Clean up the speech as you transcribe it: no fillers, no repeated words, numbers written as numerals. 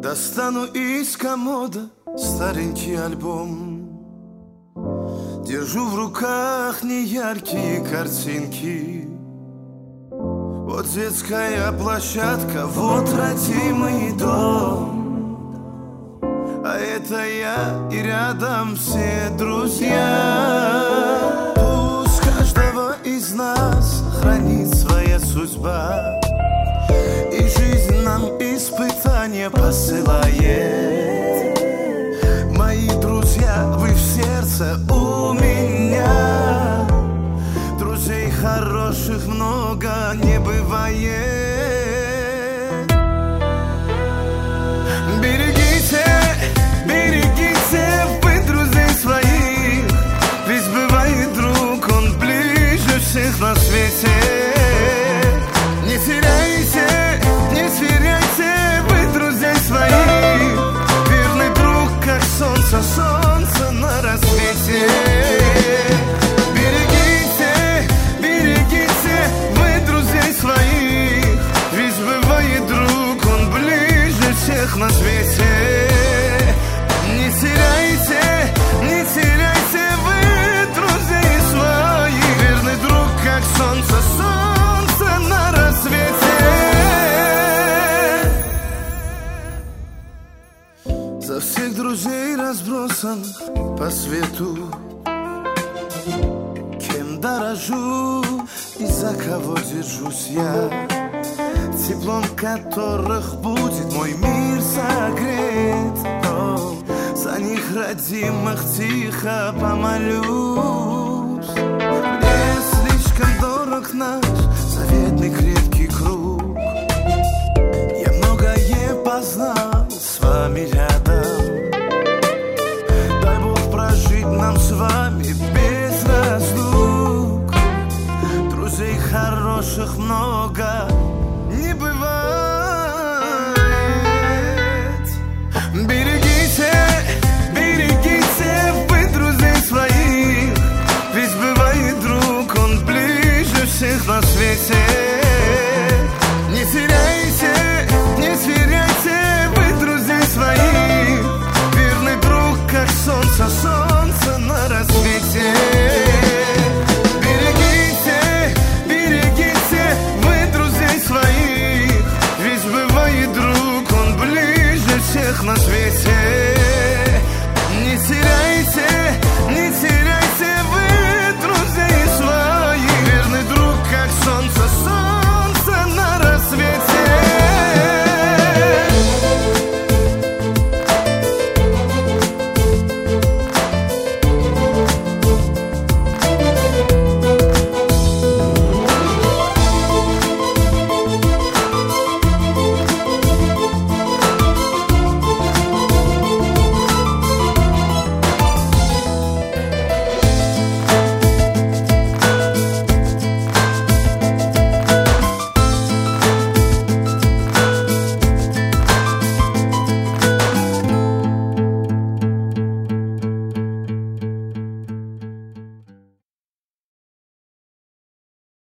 Достану из комода старенький альбом, держу в руках неяркие картинки. Вот детская площадка, вот родимый дом, а это я и рядом все друзья. Пусть каждого из нас хранит своя судьба, и жизнь нам испытания посылает. Мои друзья, вы в сердце у меня. Друзей хороших много не бывает. Берегите, берегите вы друзей своих, ведь бывает друг, он ближе всех на свете. Не теряйте, не теряйте вы друзей своих, верный друг, как солнце, солнце на рассвете. Берегите, берегите вы друзей своих, ведь бывает друг, он ближе всех на свете. Не теряйте, не теряйте вы друзей своих, верный друг, как солнце, солнце на рассвете. За всех друзей разбросанных по свету, кем дорожу и за кого держусь я, теплом которых будет мой мир согрет. Но за них родимых тихо помолюсь. Мне слишком дорог наш заветный крепкий круг. Я многое познал с вами рядом. Дай Бог прожить нам с вами без разлук. Друзей хороших много не бывает. Берегите, берегите вы друзей своих, ведь бывает друг, он ближе всех на свете.